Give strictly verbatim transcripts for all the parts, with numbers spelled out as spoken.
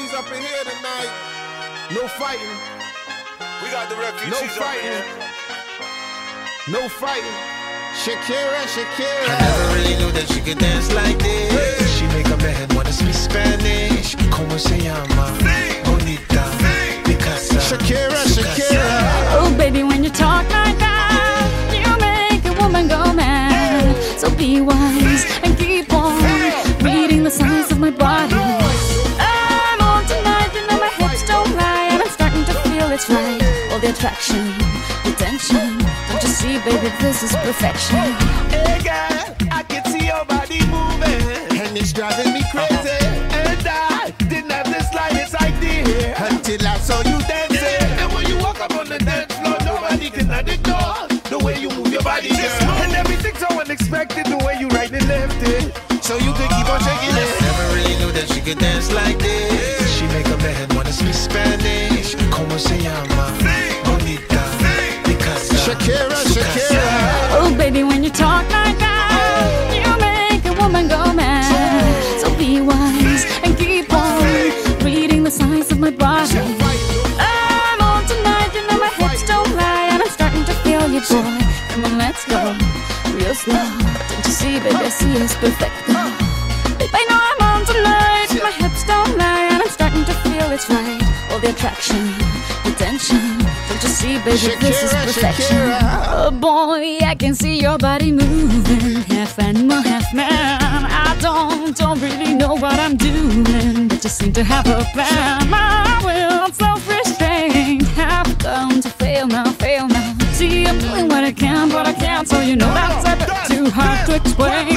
refugees up in here tonight. No fighting. We got the refugees No up in fighting. here. No fighting. Shakira, Shakira. I never really knew that she could dance like this. Hey. She make a man wanna speak Spanish. Como se llama? Sí. Bonita. Sí. Picasa. Shakira, Su Shakira. casa. Oh baby, when you talk like that, you make a woman go mad. So be wise and keep on reading the signs of my body. I'm on tonight, you know my hips don't lie, and I'm starting to feel it's right. All the attraction, the tension. Don't you see, baby, this is perfection. Hey girl, I can see your body moving, And it's driving me crazy. and I didn't have the slightest idea Until I saw you dancing. And when you walk up on the dance floor, nobody can ignore the way you move your body, girl. And everything's so unexpected, the way you right and left it. So you could keep on shaking it. Never really knew that she could dance like this. She make a man wanna speak Spanish. Como se llama? Bonita. Picasa. Shakira, Su casa. Shakira. Oh baby, when you talk like that, you make a woman go mad. So be wise and keep on reading the signs of my body. I'm on tonight, you know my hips don't lie, and I'm starting to feel you, boy. Come on, let's go real slow. Don't you see, baby, I see it's perfect. Babe, I know I'm on tonight. My hips don't lie, and I'm starting to feel it's right. All the attraction, the tension. Don't you see, baby, this is Shakira, perfection. Shakira. Oh boy, I can see your body moving, half animal, half man. I don't, don't really know what I'm doing, but just seem to have a plan. My will, self-restraint, have come to fail now, fail now. See, I'm doing what I can, but I can't, so you know that's a bit too hard to explain.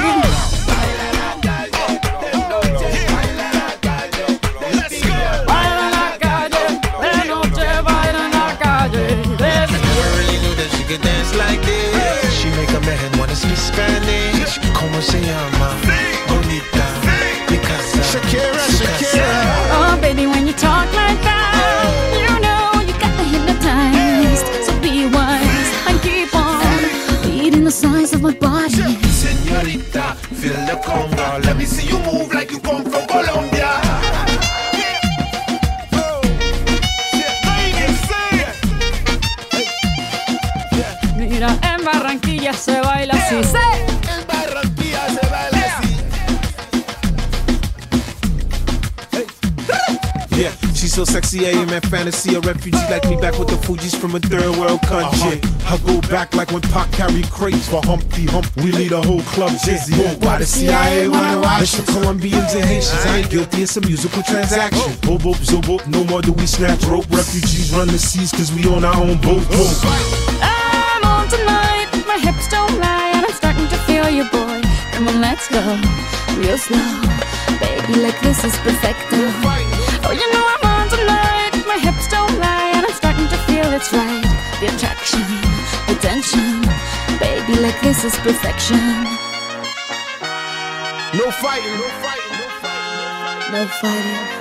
Let's go. Baila en la calle, de noche baila en la calle. Let's Never really knew that she could dance like this. She make a man wanna speak Spanish. Como se llama? Bonita. Picasa. Shakira, Su Shakira. casa. Oh, baby, when you talk like that, you know you got me hypnotized. So be wise and keep on reading the signs of my body. Señorita, feel the conga. Let me see you move like you come from Colombia. Mira, en Barranquilla se baila así. ¡Sí! En Barranquilla se baila así. Yeah, she's so sexy, I am in fantasy. A refugee like me back with the Fugees from a third world country. I go back like when Pac carried crates for Humpty Hump. We lead a whole club dizzy. Why the C I A wanna watch? It's the Colombians and Haitians. I ain't guilty, it's a musical transaction. Boop, boop, zo, boop, no more do we snatch rope. Refugees run the seas cause we on our own boat. I'm on tonight, my hips don't lie, and I'm starting to feel you, boy. Come on, let's go real slow. Baby, like this is perfecto. Oh, you know I'm on tonight, my hips don't lie, and I'm starting to feel it's right. The attraction, the tension. Baby, like this is perfection. No fighting. No fighting. No fighting. No fighting.